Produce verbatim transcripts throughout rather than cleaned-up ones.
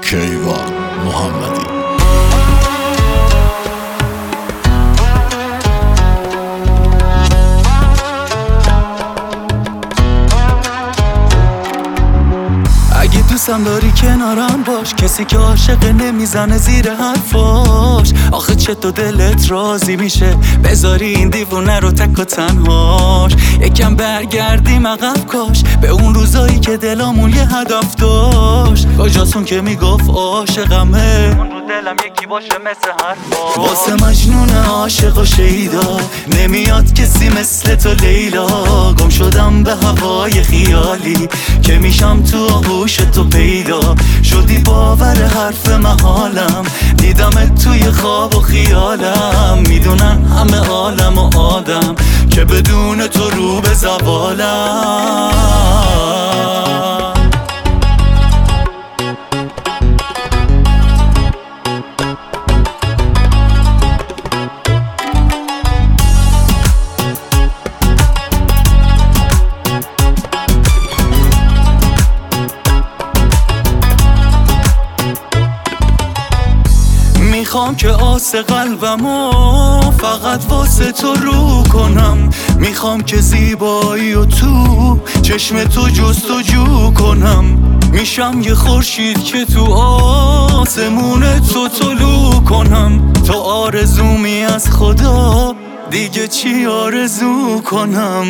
کیوان محمدی. اگه دوستم داری کنارم باش، کسی که عاشق نمیزنه زیر حرفاش. آخه چطور دلت راضی میشه بذاری این دیوونه رو تک و تنهاش؟ یکم برگردیم عقب کاش به اون روزایی که دلامون یه هدف داشت. کجاست که میگفت عاشقمه، اون رو دلم یکی باشه مثل حرفاش. واسه مجنون عاشق و شیدا نمیاد کسی مثل تو لیلا. گم شدم به هوای خیالی که میشم تو آغوش تو پیدا. شدی باور حرف محالم، دیدمت توی خواب و خیالم. میدونن همه عالم و آدم که بدون تو رو به زوالم. میخوام که آس قلبمو فقط واسه تو رو کنم. میخوام که زیبایی و تو چشم تو جستجو کنم. میشم یه خورشید که تو آسمون تو طلوع کنم. تو آرزومی از خدا، دیگه چی آرزو کنم؟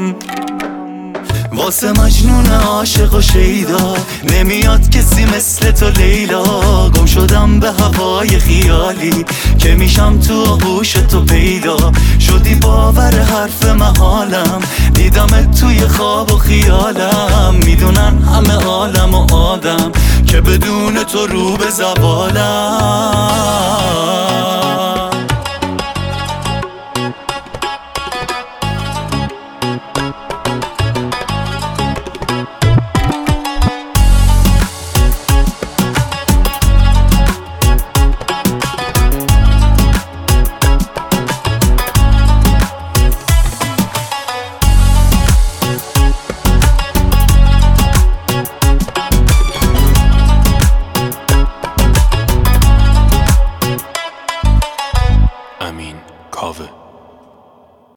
واسه مجنون عاشق و شیدا نمیاد کسی مثل تو لیلا. گم شدم به هوای خیالی که میشم تو آغوش تو پیدا. شدی باور حرف محالم، دیدمت توی خواب و خیالم. میدونن همه عالم و آدم که بدون تو رو به زوالم.